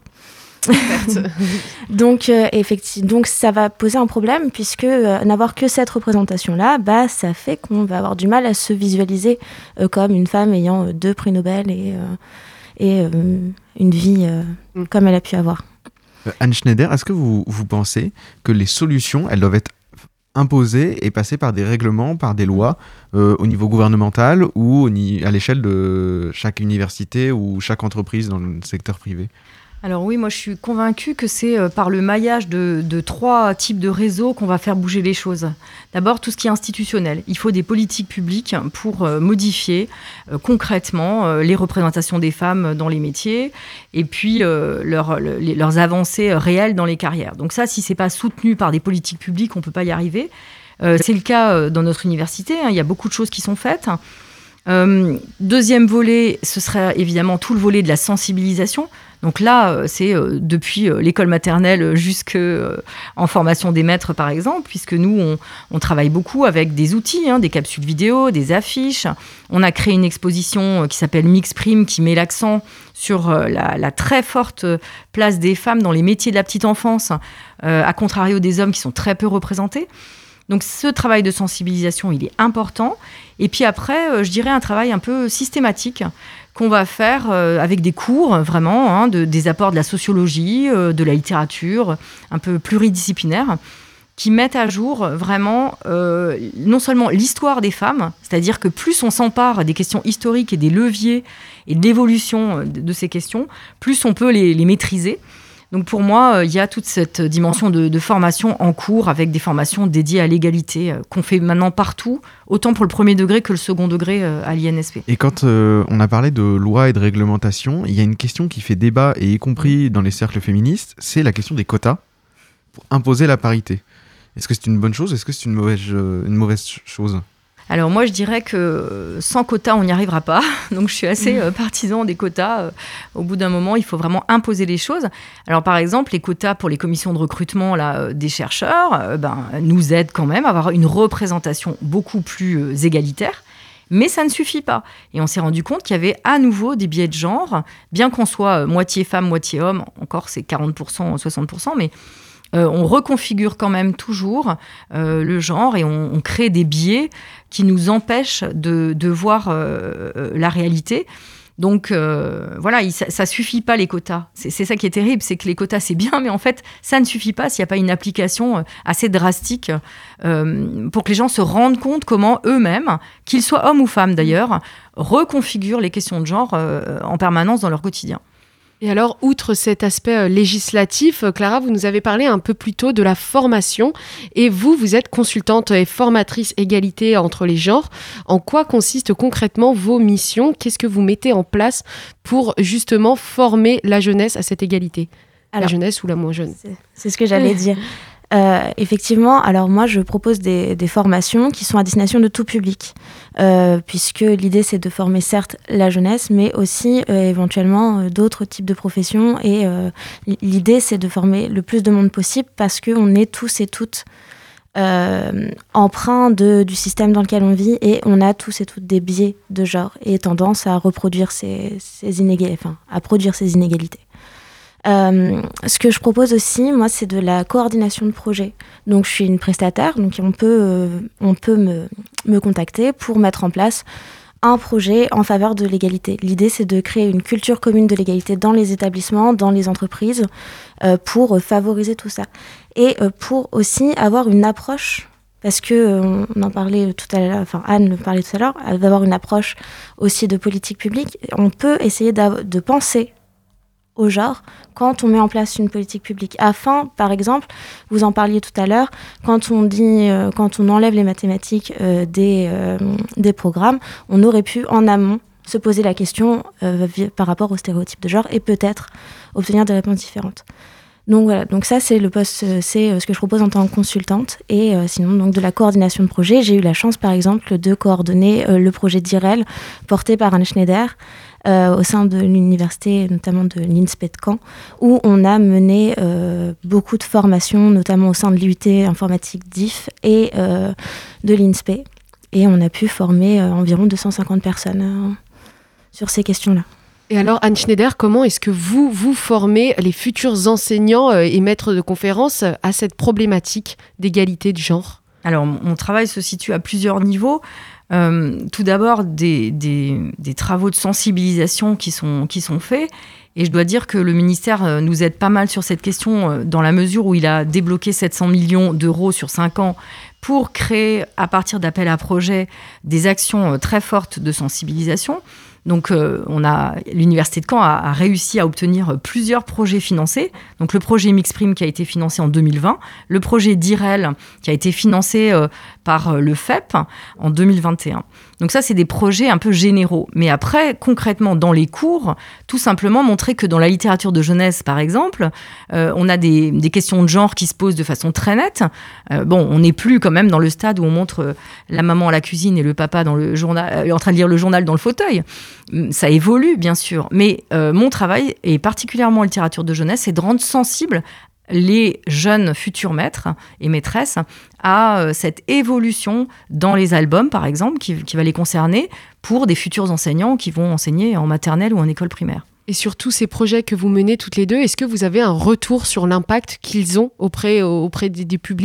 E: donc, euh, effectivement, donc ça va poser un problème puisque euh, n'avoir que cette représentation-là, bah, ça fait qu'on va avoir du mal à se visualiser euh, comme une femme ayant euh, deux prix Nobel et, euh, et euh, une vie euh, mm. comme elle a pu avoir.
D: Euh, Anne Schneider, est-ce que vous, vous pensez que les solutions, elles doivent être imposées et passer par des règlements, par des lois euh, au niveau gouvernemental ou au ni- à l'échelle de chaque université ou chaque entreprise dans le secteur privé ?
F: Alors oui, moi je suis convaincue que c'est euh, par le maillage de, de trois types de réseaux qu'on va faire bouger les choses. D'abord, tout ce qui est institutionnel. Il faut des politiques publiques pour euh, modifier euh, concrètement euh, les représentations des femmes dans les métiers et puis euh, leur, le, les, leurs avancées réelles dans les carrières. Donc ça, si ce n'est pas soutenu par des politiques publiques, on ne peut pas y arriver. Euh, c'est le cas euh, dans notre université, hein, il y a beaucoup de choses qui sont faites. Euh, deuxième volet, ce serait évidemment tout le volet de la sensibilisation. Donc là, c'est euh, depuis euh, l'école maternelle jusqu'en euh, formation des maîtres, par exemple, puisque nous, on, on travaille beaucoup avec des outils, hein, des capsules vidéo, des affiches. On a créé une exposition euh, qui s'appelle Mixprime, qui met l'accent sur euh, la, la très forte place des femmes dans les métiers de la petite enfance, euh, à contrario des hommes qui sont très peu représentés. Donc ce travail de sensibilisation, il est important. Et puis après, euh, je dirais un travail un peu systématique qu'on va faire euh, avec des cours, vraiment, hein, de, des apports de la sociologie, euh, de la littérature, un peu pluridisciplinaire, qui mettent à jour vraiment euh, non seulement l'histoire des femmes, c'est-à-dire que plus on s'empare des questions historiques et des leviers et de l'évolution de, de ces questions, plus on peut les, les maîtriser. Donc pour moi, il y a toute cette dimension de, de formation en cours avec des formations dédiées à l'égalité euh, qu'on fait maintenant partout, autant pour le premier degré que le second degré euh, à l'I N S P.
D: Et quand euh, on a parlé de loi et de réglementation, il y a une question qui fait débat, et y compris dans les cercles féministes, c'est la question des quotas pour imposer la parité. Est-ce que c'est une bonne chose ? Est-ce que c'est une mauvaise, euh, une mauvaise chose ?
F: Alors moi, je dirais que sans quotas, on n'y arrivera pas. Donc je suis assez euh, partisan des quotas. Euh, au bout d'un moment, il faut vraiment imposer les choses. Alors par exemple, les quotas pour les commissions de recrutement là, euh, des chercheurs euh, ben, nous aident quand même à avoir une représentation beaucoup plus euh, égalitaire. Mais ça ne suffit pas. Et on s'est rendu compte qu'il y avait à nouveau des biais de genre, bien qu'on soit euh, moitié femme, moitié homme, encore c'est quarante pour cent, soixante pour cent, mais... Euh, on reconfigure quand même toujours euh, le genre et on, on crée des biais qui nous empêchent de, de voir euh, la réalité. Donc euh, voilà, il, ça, ça suffit pas les quotas. C'est, c'est ça qui est terrible, c'est que les quotas c'est bien, mais en fait ça ne suffit pas s'il n'y a pas une application assez drastique euh, pour que les gens se rendent compte comment eux-mêmes, qu'ils soient hommes ou femmes d'ailleurs, reconfigurent les questions de genre euh, en permanence dans leur quotidien.
C: Et alors, outre cet aspect législatif, Clara, vous nous avez parlé un peu plus tôt de la formation. Et vous, vous êtes consultante et formatrice égalité entre les genres. En quoi consistent concrètement vos missions ? Qu'est-ce que vous mettez en place pour justement former la jeunesse à cette égalité ? Alors, la jeunesse ou la moins jeune ?
E: C'est, c'est ce que j'allais dire. Euh, effectivement, alors moi je propose des, des formations qui sont à destination de tout public, euh, puisque l'idée c'est de former certes la jeunesse, mais aussi euh, éventuellement euh, d'autres types de professions, et euh, l'idée c'est de former le plus de monde possible parce qu'on est tous et toutes euh, empreint de, du système dans lequel on vit, et on a tous et toutes des biais de genre et tendance à reproduire ces, ces inégalités, enfin, à produire ces inégalités. Euh, ce que je propose aussi, moi, c'est de la coordination de projet. Donc, je suis une prestataire, donc on peut, euh, on peut me, me contacter pour mettre en place un projet en faveur de l'égalité. L'idée, c'est de créer une culture commune de l'égalité dans les établissements, dans les entreprises, euh, pour favoriser tout ça. Et euh, pour aussi avoir une approche, parce que euh, on en parlait tout à l'heure, enfin Anne le parlait tout à l'heure, d'avoir une approche aussi de politique publique. On peut essayer de penser au genre quand on met en place une politique publique, afin, par exemple, vous en parliez tout à l'heure, quand on dit, euh, quand on enlève les mathématiques euh, des, euh, des programmes, on aurait pu en amont se poser la question euh, par rapport aux stéréotypes de genre et peut-être obtenir des réponses différentes. Donc voilà, donc ça c'est le poste, c'est ce que je propose en tant que consultante, et euh, sinon donc de la coordination de projet. J'ai eu la chance par exemple de coordonner euh, le projet d'I R E L porté par Anne Schneider euh, au sein de l'université, notamment de l'I N S P E de Caen, où on a mené euh, beaucoup de formations, notamment au sein de l'I U T informatique D I F et euh, de l'I N S P E, et on a pu former euh, environ deux cent cinquante personnes euh, sur ces questions-là.
C: Et alors, Anne Schneider, comment est-ce que vous, vous formez les futurs enseignants et maîtres de conférences à cette problématique d'égalité de genre ?
F: Alors, mon travail se situe à plusieurs niveaux. Euh, tout d'abord, des, des, des travaux de sensibilisation qui sont, qui sont faits. Et je dois dire que le ministère nous aide pas mal sur cette question, dans la mesure où il a débloqué sept cents millions d'euros sur cinq ans pour créer, à partir d'appels à projets, des actions très fortes de sensibilisation. Donc, euh, on a, l'Université de Caen a, a réussi à obtenir plusieurs projets financés. Donc, le projet Mixprime qui a été financé en deux mille vingt, le projet d'I R E L qui a été financé euh, par le F E P en deux mille vingt et un. Donc ça, c'est des projets un peu généraux. Mais après, concrètement, dans les cours, tout simplement montrer que dans la littérature de jeunesse, par exemple, euh, on a des, des questions de genre qui se posent de façon très nette. Euh, bon, on n'est plus quand même dans le stade où on montre euh, la maman à la cuisine et le papa dans le journal, euh, en train de lire le journal dans le fauteuil. Ça évolue, bien sûr. Mais euh, mon travail, et particulièrement en littérature de jeunesse, c'est de rendre sensibles les jeunes futurs maîtres et maîtresses à euh, cette évolution dans les albums, par exemple, qui, qui va les concerner pour des futurs enseignants qui vont enseigner en maternelle ou en école primaire.
C: Et sur tous ces projets que vous menez toutes les deux, est-ce que vous avez un retour sur l'impact qu'ils ont auprès, auprès des, des publics ?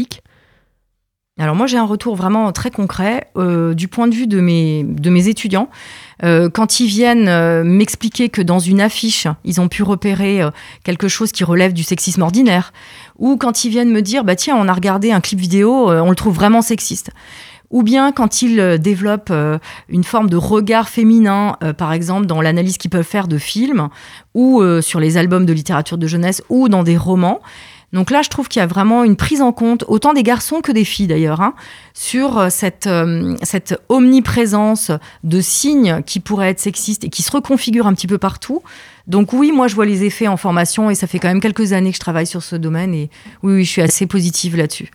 F: Alors moi, j'ai un retour vraiment très concret euh, du point de vue de mes, de mes étudiants. Euh, quand ils viennent euh, m'expliquer que dans une affiche, ils ont pu repérer euh, quelque chose qui relève du sexisme ordinaire, ou quand ils viennent me dire bah, « tiens, on a regardé un clip vidéo, euh, on le trouve vraiment sexiste », ou bien quand ils euh, développent euh, une forme de regard féminin, euh, par exemple dans l'analyse qu'ils peuvent faire de films, ou euh, sur les albums de littérature de jeunesse, ou dans des romans. Donc là, je trouve qu'il y a vraiment une prise en compte, autant des garçons que des filles d'ailleurs, hein, sur cette, euh, cette omniprésence de signes qui pourraient être sexistes et qui se reconfigurent un petit peu partout. Donc oui, moi je vois les effets en formation et ça fait quand même quelques années que je travaille sur ce domaine et oui, oui je suis assez positive là-dessus.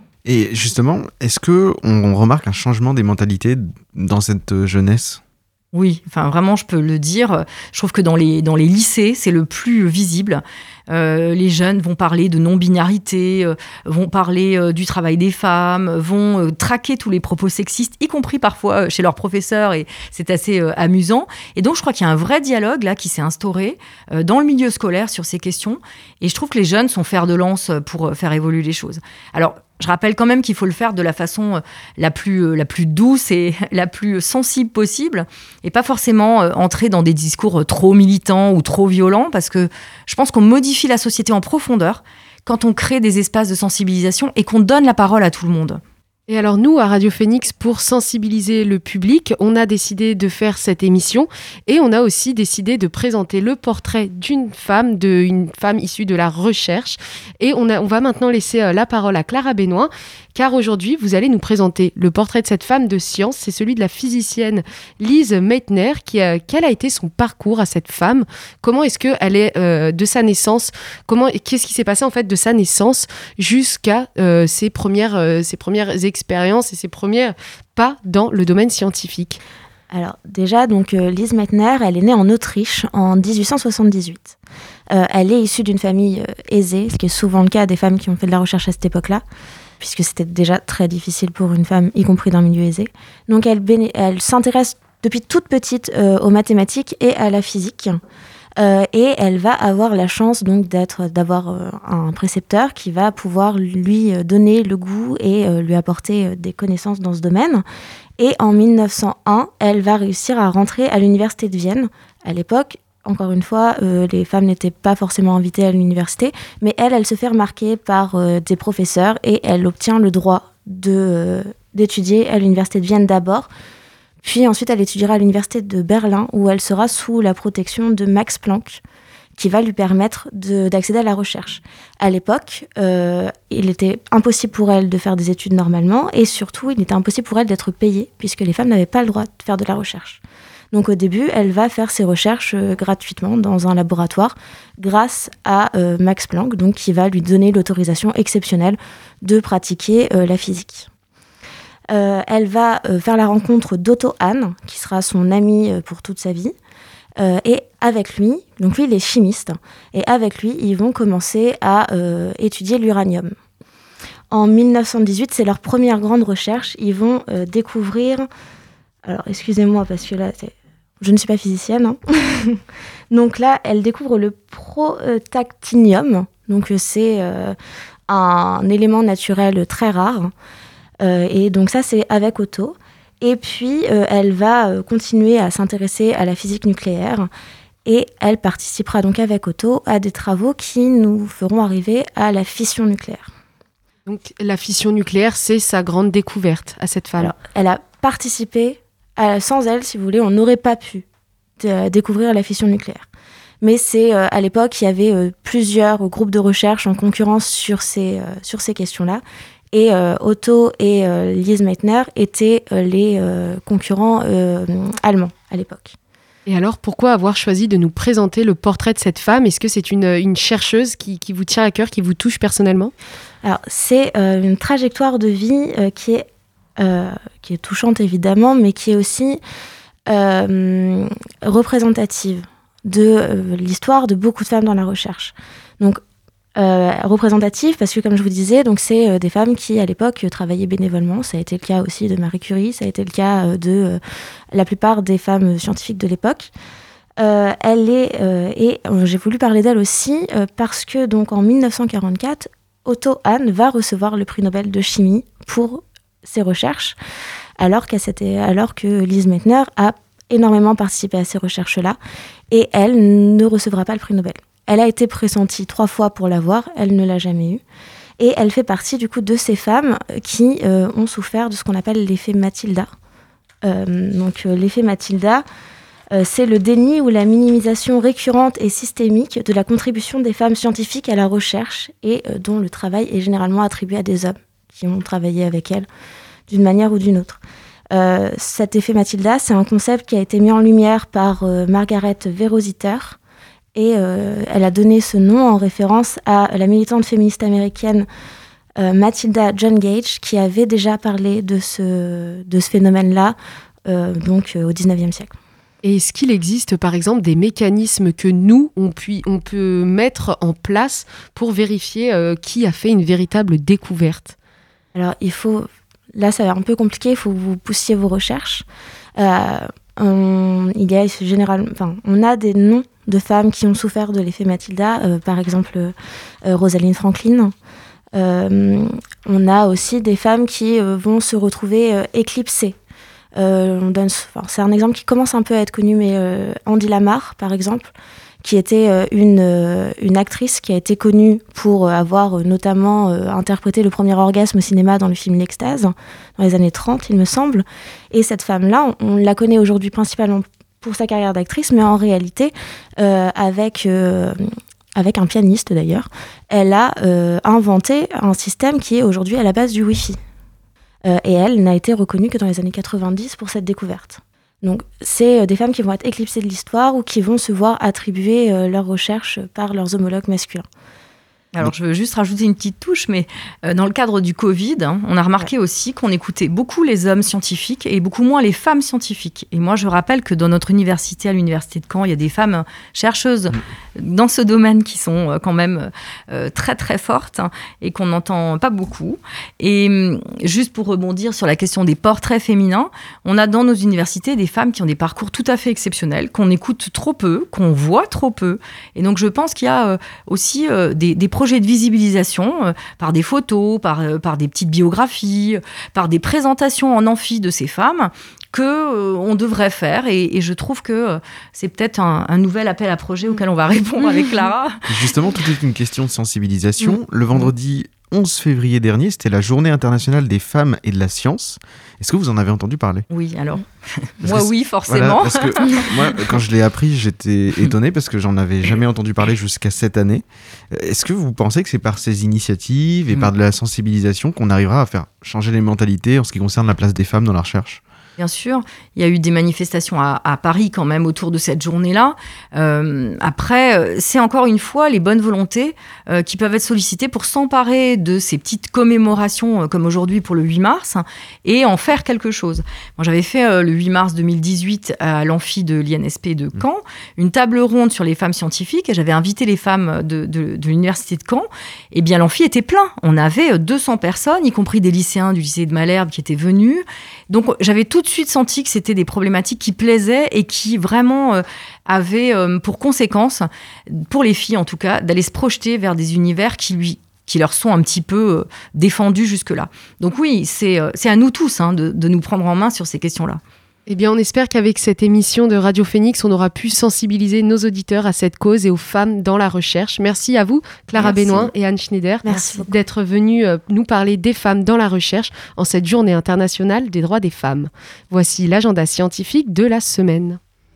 D: Et justement, est-ce qu'on on remarque un changement des mentalités dans cette jeunesse ?
F: Oui, enfin vraiment, je peux le dire. Je trouve que dans les, dans les lycées, c'est le plus visible. Euh, les jeunes vont parler de non-binarité, euh, vont parler euh, du travail des femmes, vont euh, traquer tous les propos sexistes, y compris parfois euh, chez leurs professeurs, et c'est assez euh, amusant. Et donc, je crois qu'il y a un vrai dialogue là qui s'est instauré euh, dans le milieu scolaire sur ces questions. Et je trouve que les jeunes sont fers de lance pour euh, faire évoluer les choses. Alors, je rappelle quand même qu'il faut le faire de la façon la plus, la plus douce et la plus sensible possible et pas forcément entrer dans des discours trop militants ou trop violents parce que je pense qu'on modifie la société en profondeur quand on crée des espaces de sensibilisation et qu'on donne la parole à tout le monde.
C: Et alors nous, à Radio Phoenix, pour sensibiliser le public, on a décidé de faire cette émission et on a aussi décidé de présenter le portrait d'une femme, d'une femme issue de la recherche. Et on, a, on va maintenant laisser la parole à Clara Benoît, car aujourd'hui, vous allez nous présenter le portrait de cette femme de science. C'est celui de la physicienne Lise Meitner. Qui a, quel a été son parcours à cette femme ? Comment est-ce qu'elle est euh, de sa naissance ? Comment, qu'est-ce qui s'est passé en fait de sa naissance jusqu'à euh, ses premières, euh, ses premières expériences et ses premiers pas dans le domaine scientifique ?
E: Alors déjà, donc euh, Lise Meitner, elle est née en Autriche en dix-huit cent soixante-dix-huit. Euh, elle est issue d'une famille euh, aisée, ce qui est souvent le cas des femmes qui ont fait de la recherche à cette époque-là. puisque c'était déjà très difficile pour une femme, y compris d'un milieu aisé. Donc elle, béné- elle s'intéresse depuis toute petite euh, aux mathématiques et à la physique. Euh, et elle va avoir la chance donc d'être, d'avoir euh, un précepteur qui va pouvoir lui donner le goût et euh, lui apporter euh, des connaissances dans ce domaine. Et en mille neuf cent un, elle va réussir à rentrer à l'université de Vienne. À l'époque, encore une fois, euh, les femmes n'étaient pas forcément invitées à l'université, mais elle, elle se fait remarquer par euh, des professeurs et elle obtient le droit de, euh, d'étudier à l'université de Vienne d'abord. Puis ensuite, elle étudiera à l'université de Berlin, où elle sera sous la protection de Max Planck, qui va lui permettre de, d'accéder à la recherche. À l'époque, euh, il était impossible pour elle de faire des études normalement, et surtout, il était impossible pour elle d'être payée, puisque les femmes n'avaient pas le droit de faire de la recherche. Donc au début, elle va faire ses recherches euh, gratuitement dans un laboratoire, grâce à euh, Max Planck, donc, qui va lui donner l'autorisation exceptionnelle de pratiquer euh, la physique. Euh, elle va euh, faire la rencontre d'Otto Hahn, qui sera son ami euh, pour toute sa vie. Euh, et avec lui, donc lui il est chimiste, et avec lui ils vont commencer à euh, étudier l'uranium. En mille neuf cent dix-huit, c'est leur première grande recherche, ils vont euh, découvrir, alors excusez-moi parce que là c'est... je ne suis pas physicienne, hein. Donc là elle découvre le protactinium, donc c'est euh, un élément naturel très rare, euh, et donc ça c'est avec Otto. Et puis, euh, elle va euh, continuer à s'intéresser à la physique nucléaire et elle participera donc avec Otto à des travaux qui nous feront arriver à la fission nucléaire.
C: Donc la fission nucléaire, c'est sa grande découverte à cette femme.
E: Alors, elle a participé, à, sans elle, si vous voulez, on n'aurait pas pu d- découvrir la fission nucléaire. Mais c'est, euh, à l'époque, il y avait euh, plusieurs groupes de recherche en concurrence sur ces, euh, sur ces questions-là. Et euh, Otto et euh, Lise Meitner étaient euh, les euh, concurrents euh, allemands à l'époque.
C: Et alors, pourquoi avoir choisi de nous présenter le portrait de cette femme ? Est-ce que c'est une, une chercheuse qui, qui vous tient à cœur, qui vous touche personnellement ?
E: Alors, c'est euh, une trajectoire de vie euh, qui, est, euh, qui est touchante, évidemment, mais qui est aussi euh, représentative de euh, l'histoire de beaucoup de femmes dans la recherche. Donc, Euh, représentative parce que, comme je vous disais, donc c'est euh, des femmes qui, à l'époque, euh, travaillaient bénévolement. Ça a été le cas aussi de Marie Curie, ça a été le cas euh, de euh, la plupart des femmes scientifiques de l'époque. Euh, elle est, euh, et euh, j'ai voulu parler d'elle aussi euh, parce que, donc, en mille neuf cent quarante-quatre, Otto Hahn va recevoir le prix Nobel de chimie pour ses recherches, alors, qu'à cette, alors que Lise Meitner a énormément participé à ces recherches-là, et elle ne recevra pas le prix Nobel. Elle a été pressentie trois fois pour l'avoir, elle ne l'a jamais eu. Et elle fait partie du coup de ces femmes qui euh, ont souffert de ce qu'on appelle l'effet Matilda. Euh, donc euh, l'effet Matilda, euh, c'est le déni ou la minimisation récurrente et systémique de la contribution des femmes scientifiques à la recherche et euh, dont le travail est généralement attribué à des hommes qui ont travaillé avec elles d'une manière ou d'une autre. Euh, cet effet Matilda, c'est un concept qui a été mis en lumière par euh, Margaret Verositer. Et euh, elle a donné ce nom en référence à la militante féministe américaine euh, Matilda John Gage, qui avait déjà parlé de ce, de ce phénomène-là euh, donc, euh, au dix-neuvième siècle.
C: Et est-ce qu'il existe, par exemple, des mécanismes que nous, on, puis, on peut mettre en place pour vérifier euh, qui a fait une véritable découverte ?
E: Alors, il faut... Là, ça va être un peu compliqué, il faut que vous poussiez vos recherches. Euh, on, il y a généralement... Enfin, on a des noms de femmes qui ont souffert de l'effet Matilda, euh, par exemple euh, Rosalind Franklin. Euh, on a aussi des femmes qui euh, vont se retrouver euh, éclipsées. Euh, on donne, c'est un exemple qui commence un peu à être connu, mais euh, Andy Lamar, par exemple, qui était euh, une, euh, une actrice qui a été connue pour avoir euh, notamment euh, interprété le premier orgasme au cinéma dans le film L'Extase, dans les années trente, il me semble. Et cette femme-là, on, on la connaît aujourd'hui principalement pour sa carrière d'actrice, mais en réalité, euh, avec, euh, avec un pianiste d'ailleurs, elle a euh, inventé un système qui est aujourd'hui à la base du Wi-Fi. Euh, et elle n'a été reconnue que dans les années quatre-vingt-dix pour cette découverte. Donc, c'est euh, des femmes qui vont être éclipsées de l'histoire ou qui vont se voir attribuer euh, leurs recherches par leurs homologues masculins.
F: Alors, je veux juste rajouter une petite touche, mais euh, dans le cadre du Covid, hein, on a remarqué aussi qu'on écoutait beaucoup les hommes scientifiques et beaucoup moins les femmes scientifiques. Et moi, je rappelle que dans notre université, à l'université de Caen, il y a des femmes chercheuses mmh. dans ce domaine qui sont euh, quand même euh, très, très fortes hein, et qu'on n'entend pas beaucoup. Et euh, juste pour rebondir sur la question des portraits féminins, on a dans nos universités des femmes qui ont des parcours tout à fait exceptionnels, qu'on écoute trop peu, qu'on voit trop peu. Et donc, je pense qu'il y a euh, aussi euh, des, des projets de visibilisation euh, par des photos, par, euh, par des petites biographies, euh, par des présentations en amphi de ces femmes que euh, on devrait faire. Et, et je trouve que euh, c'est peut-être un, un nouvel appel à projet auquel on va répondre avec Clara.
D: Justement, tout est une question de sensibilisation. Le vendredi onze février dernier, c'était la Journée internationale des femmes et de la science. Est-ce que vous en avez entendu parler ?
F: Oui, alors, moi oui, forcément.
D: Voilà, parce que moi, quand je l'ai appris, j'étais étonné parce que j'en avais jamais entendu parler jusqu'à cette année. Est-ce que vous pensez que c'est par ces initiatives et mmh. par de la sensibilisation qu'on arrivera à faire changer les mentalités en ce qui concerne la place des femmes dans la recherche ?
F: Bien sûr, il y a eu des manifestations à, à Paris quand même autour de cette journée-là. Euh, après, c'est encore une fois les bonnes volontés euh, qui peuvent être sollicitées pour s'emparer de ces petites commémorations euh, comme aujourd'hui pour le huit mars et en faire quelque chose. Moi, j'avais fait euh, le huit mars deux mille dix-huit à l'amphi de l'I N S P de Caen, une table ronde sur les femmes scientifiques et j'avais invité les femmes de, de, de l'université de Caen. Et bien, l'amphi était plein. On avait deux cents personnes, y compris des lycéens du lycée de Malherbe qui étaient venus. Donc, j'avais tout de suite senti que c'était des problématiques qui plaisaient et qui vraiment euh, avaient euh, pour conséquence, pour les filles en tout cas, d'aller se projeter vers des univers qui, lui, qui leur sont un petit peu euh, défendus jusque-là. Donc oui, c'est, euh, c'est à nous tous hein, de, de nous prendre en main sur ces questions-là.
C: Eh bien, on espère qu'avec cette émission de Radio Phoenix, on aura pu sensibiliser nos auditeurs à cette cause et aux femmes dans la recherche. Merci à vous, Clara
E: Merci.
C: Benoît et Anne Schneider,
E: Merci
C: d'être venues euh, nous parler des femmes dans la recherche en cette journée internationale des droits des femmes. Voici l'agenda scientifique de la semaine.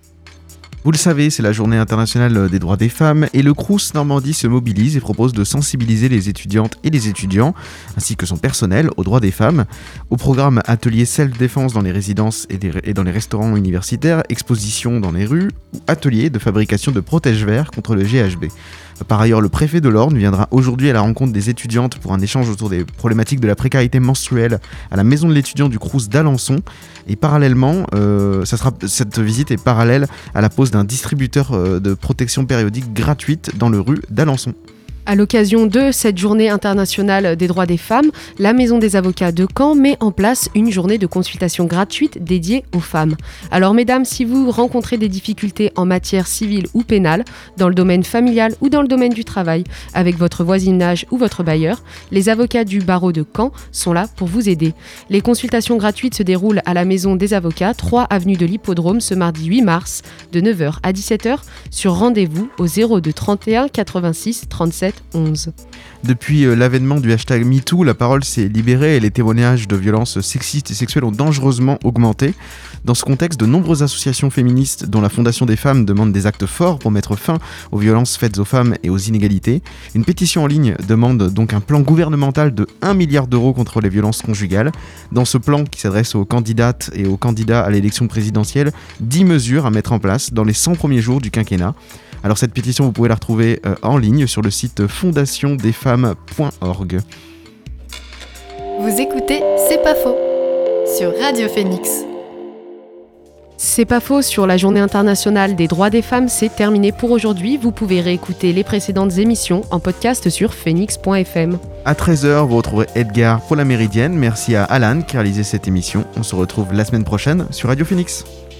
D: Vous le savez, c'est la journée internationale des droits des femmes et le Crous Normandie se mobilise et propose de sensibiliser les étudiantes et les étudiants, ainsi que son personnel, aux droits des femmes. Au programme atelier self-défense dans les résidences et, des, et dans les restaurants universitaires, exposition dans les rues ou atelier de fabrication de protège-verres contre le G H B. Par ailleurs, le préfet de l'Orne viendra aujourd'hui à la rencontre des étudiantes pour un échange autour des problématiques de la précarité menstruelle à la maison de l'étudiant du Crous d'Alençon. Et parallèlement, euh, ça sera, cette visite est parallèle à la pose d'un distributeur euh, de protection périodique gratuite dans le rue d'Alençon.
C: À l'occasion de cette journée internationale des droits des femmes, la Maison des avocats de Caen met en place une journée de consultation gratuite dédiée aux femmes. Alors mesdames, si vous rencontrez des difficultés en matière civile ou pénale, dans le domaine familial ou dans le domaine du travail, avec votre voisinage ou votre bailleur, les avocats du barreau de Caen sont là pour vous aider. Les consultations gratuites se déroulent à la Maison des avocats, trois avenue de l'Hippodrome, ce mardi huit mars, de neuf heures à dix-sept heures, sur rendez-vous au zéro deux trente et un quatre-vingt-six trente-sept onze.
D: Depuis euh, l'avènement du hashtag MeToo, la parole s'est libérée et les témoignages de violences sexistes et sexuelles ont dangereusement augmenté. Dans ce contexte, de nombreuses associations féministes, dont la Fondation des femmes, demandent des actes forts pour mettre fin aux violences faites aux femmes et aux inégalités. Une pétition en ligne demande donc un plan gouvernemental de un milliard d'euros contre les violences conjugales. Dans ce plan, qui s'adresse aux candidates et aux candidats à l'élection présidentielle, dix mesures à mettre en place dans les cent premiers jours du quinquennat. Alors cette pétition, vous pouvez la retrouver euh, en ligne sur le site fondation des femmes point org.
A: Vous écoutez C'est pas faux sur Radio Phoenix.
C: C'est pas faux, sur la journée internationale des droits des femmes, c'est terminé pour aujourd'hui. Vous pouvez réécouter les précédentes émissions en podcast sur phoenix point f m.
D: À treize heures, vous retrouverez Edgar pour la Méridienne. Merci à Alan qui a réalisé cette émission. On se retrouve la semaine prochaine sur Radio Phoenix.